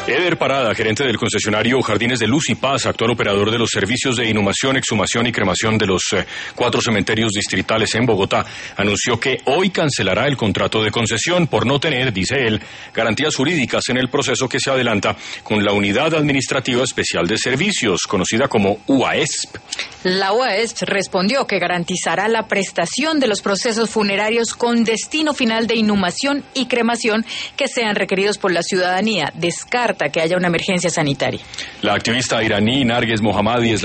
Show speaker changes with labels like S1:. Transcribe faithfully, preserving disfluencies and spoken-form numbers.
S1: Eder Parada, gerente del concesionario Jardines de Luz y Paz, actual operador de los servicios de inhumación, exhumación y cremación de los eh, cuatro cementerios distritales en Bogotá, anunció que hoy cancelará el contrato de concesión por no tener, dice él, garantías jurídicas en el proceso que se adelanta con la Unidad Administrativa Especial de Servicios, conocida como U A E S P.
S2: La U A E S P respondió que garantizará la prestación de los procesos funerarios con destino final de inhumación y cremación que sean requeridos por la ciudadanía. Descarta que haya una emergencia sanitaria.
S1: La activista iraní Narges Mohammadi es la